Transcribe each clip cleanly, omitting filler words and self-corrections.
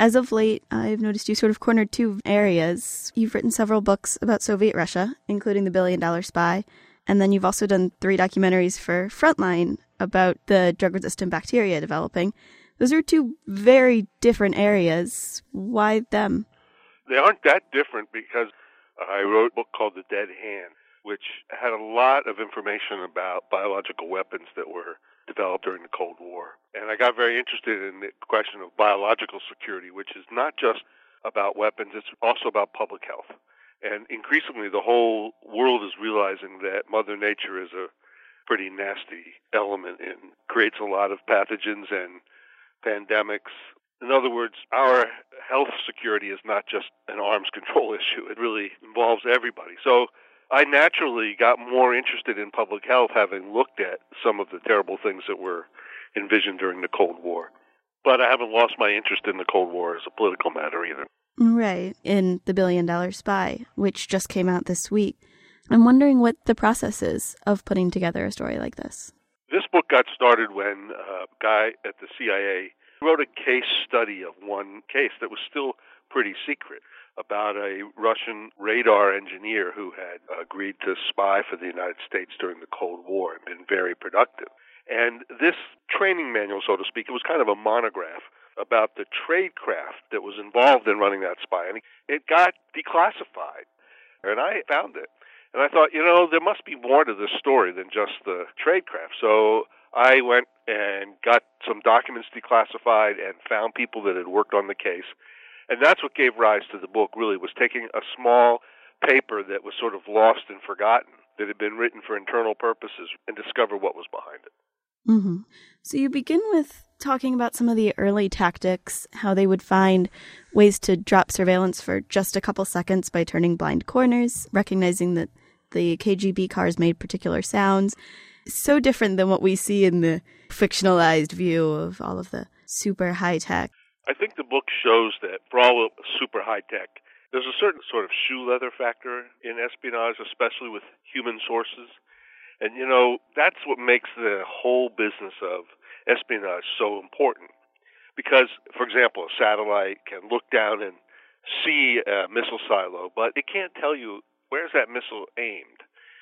As of late, I've noticed you sort of cornered two areas. You've written several books about Soviet Russia, including The $1 Billion Spy, and then you've also done 3 documentaries for Frontline about the drug-resistant bacteria developing. Those are 2 very different areas. Why them? They aren't that different because I wrote a book called The Dead Hand, which had a lot of information about biological weapons that were developed during the Cold War. And I got very interested in the question of biological security, which is not just about weapons, it's also about public health. And increasingly, the whole world is realizing that Mother Nature is a pretty nasty element and creates a lot of pathogens and pandemics. In other words, our health security is not just an arms control issue. It really involves everybody. So I naturally got more interested in public health having looked at some of the terrible things that were envisioned during the Cold War. But I haven't lost my interest in the Cold War as a political matter either. Right, in The $1 Billion Spy, which just came out this week. I'm wondering what the process is of putting together a story like this. This book got started when a guy at the CIA wrote a case study of one case that was still pretty secret about a Russian radar engineer who had agreed to spy for the United States during the Cold War and been very productive. And this training manual, so to speak, it was kind of a monograph about the tradecraft that was involved in running that spy. And it got declassified, and I found it. And I thought, there must be more to this story than just the tradecraft. So I went and got some documents declassified and found people that had worked on the case. And that's what gave rise to the book, really, was taking a small paper that was sort of lost and forgotten, that had been written for internal purposes, and discover what was behind it. Mm-hmm. So you begin with talking about some of the early tactics, how they would find ways to drop surveillance for just a couple seconds by turning blind corners, recognizing that the KGB cars made particular sounds. So different than what we see in the fictionalized view of all of the super high-tech. I think the book shows that for all of super high-tech, there's a certain sort of shoe leather factor in espionage, especially with human sources. And, that's what makes the whole business of espionage so important. Because, for example, a satellite can look down and see a missile silo, but it can't tell you where's that missile aimed.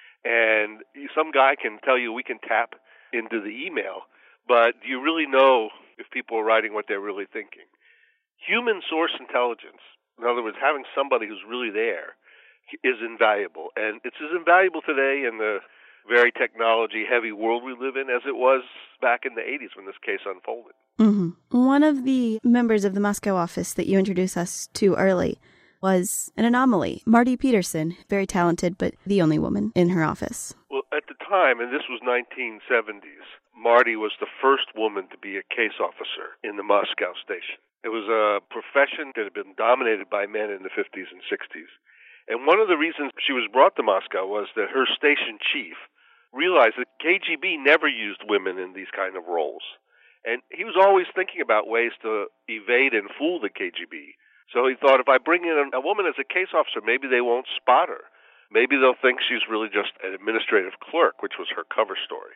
And some guy can tell you we can tap into the email, but do you really know if people are writing what they're really thinking? Human source intelligence, in other words, having somebody who's really there, is invaluable. And it's as invaluable today in the very technology-heavy world we live in as it was back in the 80s when this case unfolded. Mm-hmm. One of the members of the Moscow office that you introduced us to early was an anomaly. Marty Peterson, very talented, but the only woman in her office. Well, at the time, and this was 1970s, Marty was the first woman to be a case officer in the Moscow station. It was a profession that had been dominated by men in the 50s and 60s. And one of the reasons she was brought to Moscow was that her station chief realized that KGB never used women in these kind of roles. And he was always thinking about ways to evade and fool the KGB. So he thought, if I bring in a woman as a case officer, maybe they won't spot her. Maybe they'll think she's really just an administrative clerk, which was her cover story.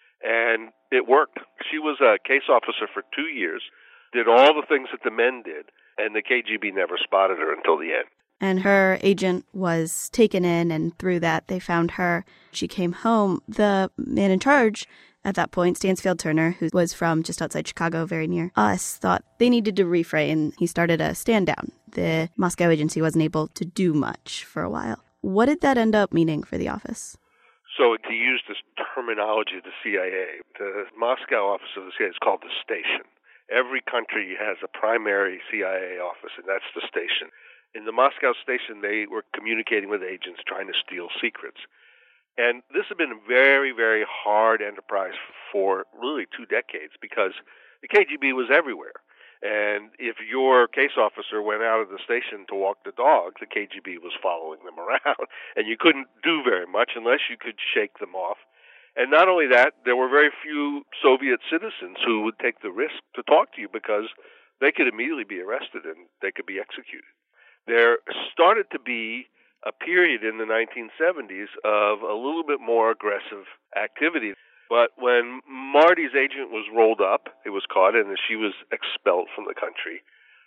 And it worked. She was a case officer for 2 years, did all the things that the men did, and the KGB never spotted her until the end. And her agent was taken in, and through that, they found her. She came home. The man in charge at that point, Stansfield Turner, who was from just outside Chicago, very near us, thought they needed to refrain. He started a stand down. The Moscow agency wasn't able to do much for a while. What did that end up meaning for the office? So to use this terminology of the CIA, the Moscow office of the CIA is called the station. Every country has a primary CIA office, and that's the station. In the Moscow station, they were communicating with agents trying to steal secrets. And this had been a very, very hard enterprise for really 2 decades because the KGB was everywhere. And if your case officer went out of the station to walk the dog, the KGB was following them around. And you couldn't do very much unless you could shake them off. And not only that, there were very few Soviet citizens who would take the risk to talk to you because they could immediately be arrested and they could be executed. There started to be a period in the 1970s of a little bit more aggressive activity. But when Marty's agent was rolled up, it was caught, and she was expelled from the country,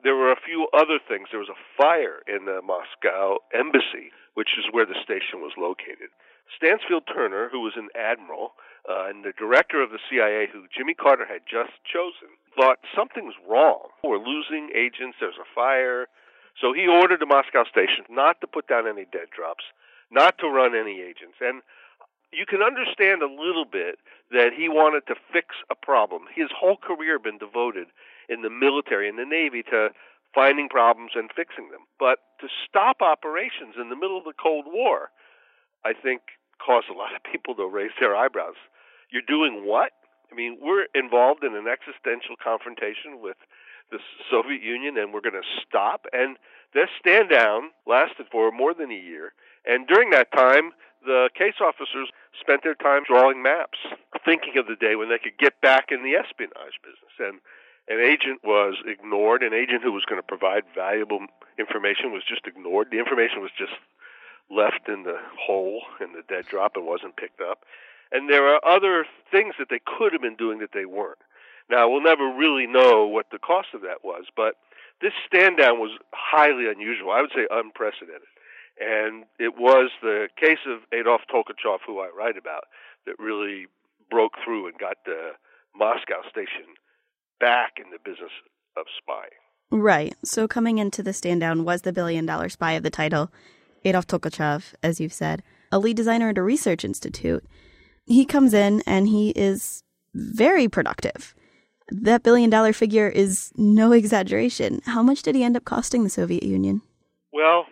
There were a few other things. There was a fire in the Moscow embassy, which is where the station was located. Stansfield Turner, who was an admiral and the director of the CIA, who Jimmy Carter had just chosen, thought something's wrong. We're losing agents. There's a fire. So he ordered the Moscow station not to put down any dead drops, not to run any agents. And you can understand a little bit that he wanted to fix a problem. His whole career had been devoted in the military and the Navy to finding problems and fixing them. But to stop operations in the middle of the Cold War, I think, caused a lot of people to raise their eyebrows. You're doing what? I mean, we're involved in an existential confrontation with the Soviet Union, and we're going to stop. And this stand down lasted for more than a year. And during that time, the case officers spent their time drawing maps, thinking of the day when they could get back in the espionage business. And an agent was ignored. An agent who was going to provide valuable information was just ignored. The information was just left in the hole, in the dead drop, and wasn't picked up. And there are other things that they could have been doing that they weren't. Now, we'll never really know what the cost of that was, but this stand-down was highly unusual. I would say unprecedented. And it was the case of Adolf Tolkachev, who I write about, that really broke through and got the Moscow station back in the business of spying. Right. So coming into the stand-down was the billion-dollar spy of the title, Adolf Tolkachev, as you've said, a lead designer at a research institute. He comes in and he is very productive. That billion-dollar figure is no exaggeration. How much did he end up costing the Soviet Union? Well,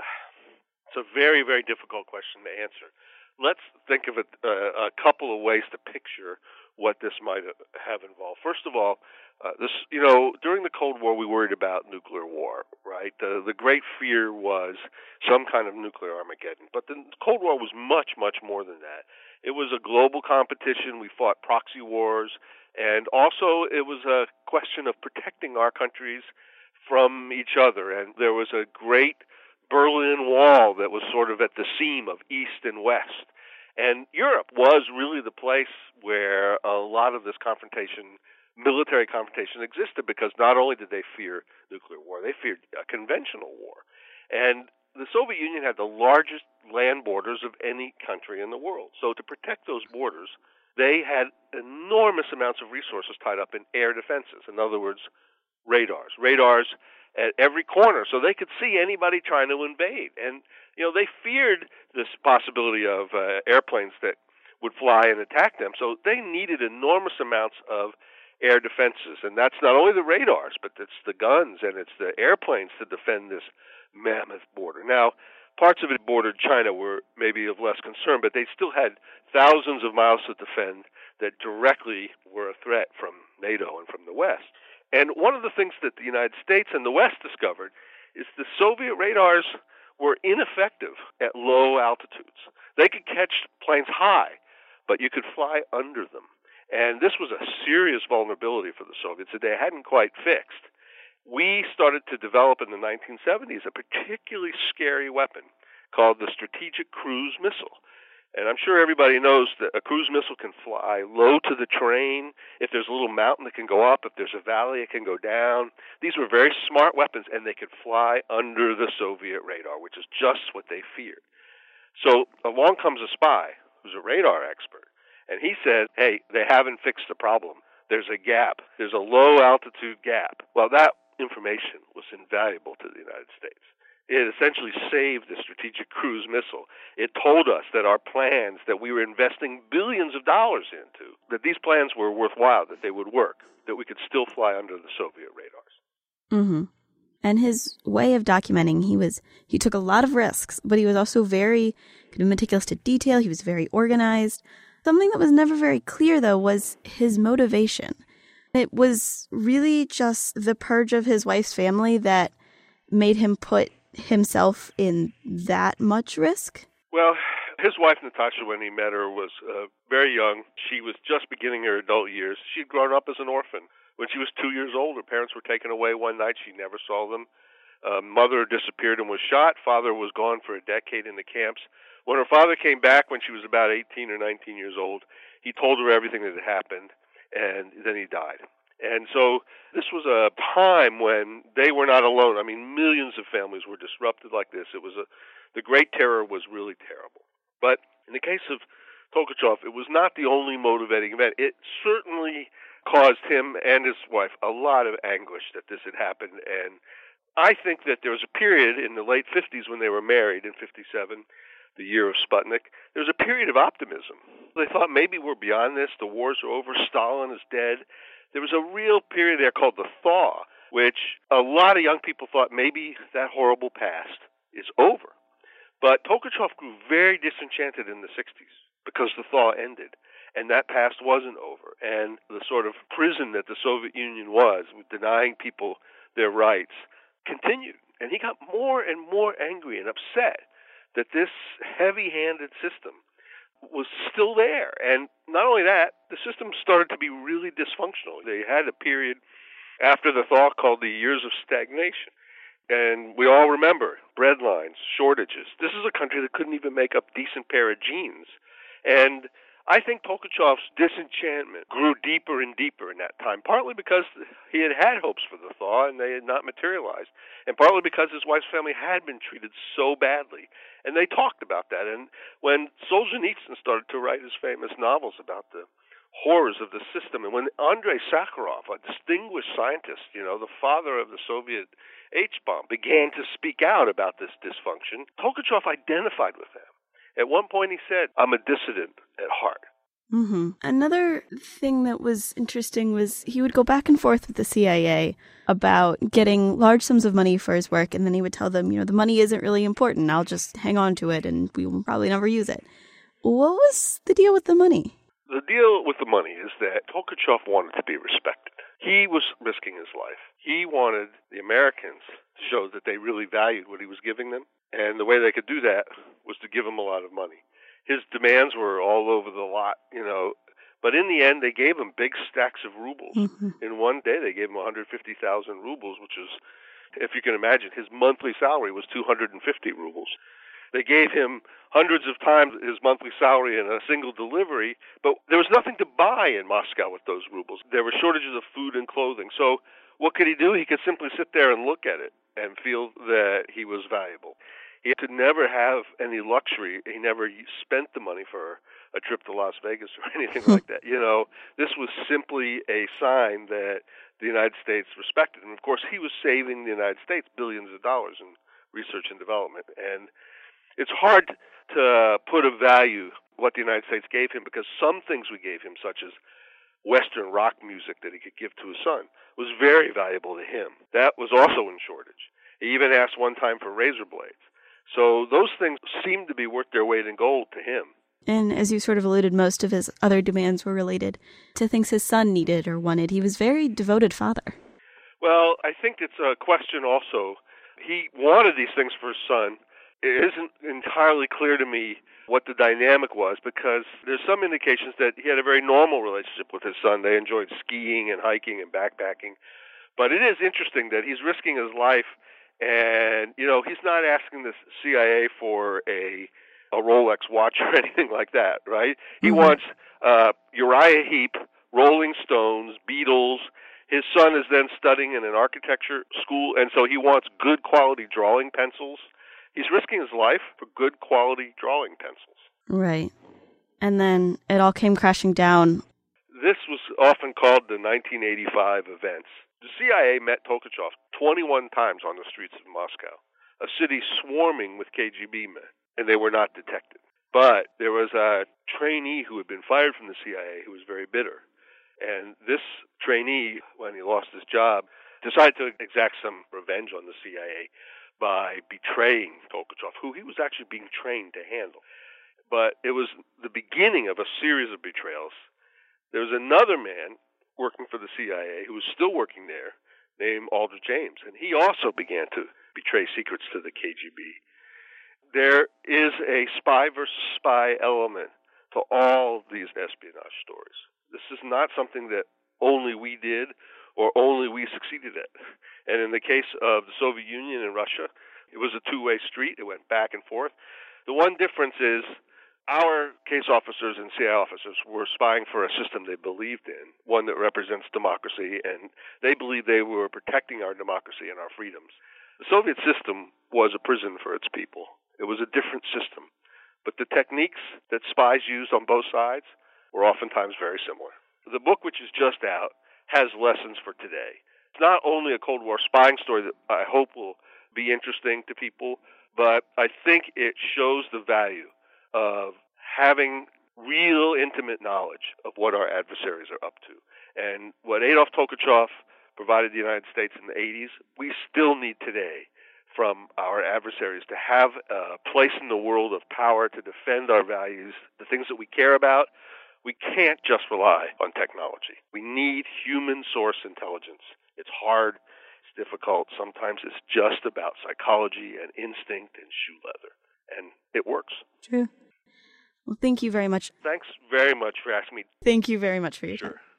it's a very, very difficult question to answer. Let's think of it a couple of ways to picture what this might have involved. First of all, during the Cold War, we worried about nuclear war, right? The great fear was some kind of nuclear Armageddon. But the Cold War was much, much more than that. It was a global competition. We fought proxy wars. And also, it was a question of protecting our countries from each other. And there was a great Berlin Wall that was sort of at the seam of East and West. And Europe was really the place where a lot of this military confrontation existed, because not only did they fear nuclear war, they feared a conventional war. And the Soviet Union had the largest land borders of any country in the world. So to protect those borders, they had enormous amounts of resources tied up in air defenses. In other words, radars at every corner, so they could see anybody trying to invade. And they feared this possibility of airplanes that would fly and attack them. So they needed enormous amounts of air defenses. And that's not only the radars, but it's the guns and it's the airplanes to defend this mammoth border. Now, parts of it bordered China were maybe of less concern, but they still had thousands of miles to defend that directly were a threat from NATO and from the West. And one of the things that the United States and the West discovered is the Soviet radars were ineffective at low altitudes. They could catch planes high, but you could fly under them. And this was a serious vulnerability for the Soviets that they hadn't quite fixed. We started to develop in the 1970s a particularly scary weapon called the Strategic Cruise Missile. And I'm sure everybody knows that a cruise missile can fly low to the terrain. If there's a little mountain, it can go up. If there's a valley, it can go down. These were very smart weapons, and they could fly under the Soviet radar, which is just what they feared. So along comes a spy who's a radar expert, and he said, hey, they haven't fixed the problem. There's a gap. There's a low-altitude gap. Well, that information was invaluable to the United States. It essentially saved the Strategic Cruise Missile. It told us that our plans that we were investing billions of dollars into, that these plans were worthwhile, that they would work, that we could still fly under the Soviet radars. Mm-hmm. And his way of documenting, he took a lot of risks, but he was also very meticulous to detail. He was very organized. Something that was never very clear, though, was his motivation. It was really just the purge of his wife's family that made him put himself in that much risk? Well, his wife, Natasha, when he met her, was very young. She was just beginning her adult years. She had grown up as an orphan. When she was 2 years old, her parents were taken away one night. She never saw them. Mother disappeared and was shot. Father was gone for a decade in the camps. When her father came back when she was about 18 or 19 years old, he told her everything that had happened, and then he died. And so this was a time when they were not alone. I mean, millions of families were disrupted like this. The Great Terror was really terrible. But in the case of Tolkachev, it was not the only motivating event. It certainly caused him and his wife a lot of anguish that this had happened. And I think that there was a period in the late 50s when they were married in 57, the year of Sputnik. There was a period of optimism. They thought maybe we're beyond this. The wars are over. Stalin is dead. There was a real period there called the thaw, which a lot of young people thought maybe that horrible past is over. But Tolkachev grew very disenchanted in the 60s because the thaw ended, and that past wasn't over. And the sort of prison that the Soviet Union was, with denying people their rights, continued. And he got more and more angry and upset that this heavy-handed system was still there. And not only that, the system started to be really dysfunctional. They had a period after the thaw called the years of stagnation. And we all remember breadlines, shortages. This is a country that couldn't even make a decent pair of jeans. And I think Tolkachev's disenchantment grew deeper and deeper in that time, partly because he had had hopes for the thaw and they had not materialized, and partly because his wife's family had been treated so badly. And they talked about that. And when Solzhenitsyn started to write his famous novels about the horrors of the system, and when Andrei Sakharov, a distinguished scientist, the father of the Soviet H-bomb, began to speak out about this dysfunction, Tolkachev identified with them. At one point he said, "I'm a dissident at heart." Mm-hmm. Another thing that was interesting was he would go back and forth with the CIA about getting large sums of money for his work, and then he would tell them, the money isn't really important. I'll just hang on to it, and we will probably never use it. What was the deal with the money? The deal with the money is that Tolkachev wanted to be respected. He was risking his life. He wanted the Americans to show that they really valued what he was giving them, and the way they could do that was to give him a lot of money. His demands were all over the lot, but in the end they gave him big stacks of rubles. Mm-hmm. In one day they gave him 150,000 rubles, which is, if you can imagine, his monthly salary was 250 rubles. They gave him hundreds of times his monthly salary in a single delivery, but there was nothing to buy in Moscow with those rubles. There were shortages of food and clothing. So what could he do? He could simply sit there and look at it and feel that he was valuable. He could never have any luxury. He never spent the money for a trip to Las Vegas or anything like that. This was simply a sign that the United States respected him. Of course, he was saving the United States billions of dollars in research and development. And it's hard to put a value what the United States gave him, because some things we gave him, such as Western rock music that he could give to his son, was very valuable to him. That was also in shortage. He even asked one time for razor blades. So those things seemed to be worth their weight in gold to him. And as you sort of alluded, most of his other demands were related to things his son needed or wanted. He was a very devoted father. Well, I think it's a question also. He wanted these things for his son. It isn't entirely clear to me what the dynamic was, because there's some indications that he had a very normal relationship with his son. They enjoyed skiing and hiking and backpacking. But it is interesting that he's risking his life, and, he's not asking the CIA for a Rolex watch or anything like that, right? He wants Uriah Heep, Rolling Stones, Beatles. His son is then studying in an architecture school, and so he wants good quality drawing pencils. He's risking his life for good quality drawing pencils. Right. And then it all came crashing down. This was often called the 1985 events. The CIA met Tolkachev 21 times on the streets of Moscow, a city swarming with KGB men, and they were not detected. But there was a trainee who had been fired from the CIA who was very bitter. And this trainee, when he lost his job, decided to exact some revenge on the CIA by betraying Tolkachev, who he was actually being trained to handle. But it was the beginning of a series of betrayals. There was another man working for the CIA who was still working there, named Aldrich Ames, and he also began to betray secrets to the KGB. There is a spy versus spy element to all these espionage stories. This is not something that only we did or only we succeeded at. And in the case of the Soviet Union and Russia, it was a two-way street. It went back and forth. The one difference is Our case officers and CIA officers were spying for a system they believed in, one that represents democracy, and they believed they were protecting our democracy and our freedoms. The Soviet system was a prison for its people. It was a different system. But the techniques that spies used on both sides were oftentimes very similar. The book, which is just out, has lessons for today. It's not only a Cold War spying story that I hope will be interesting to people, but I think it shows the value of having real intimate knowledge of what our adversaries are up to. And what Adolf Tolkachev provided the United States in the 80s, we still need today from our adversaries to have a place in the world of power to defend our values, the things that we care about. We can't just rely on technology. We need human source intelligence. It's hard, it's difficult. Sometimes it's just about psychology and instinct and shoe leather. And it works. True. Well, thank you very much. Thanks very much for asking me. Thank you very much for your time.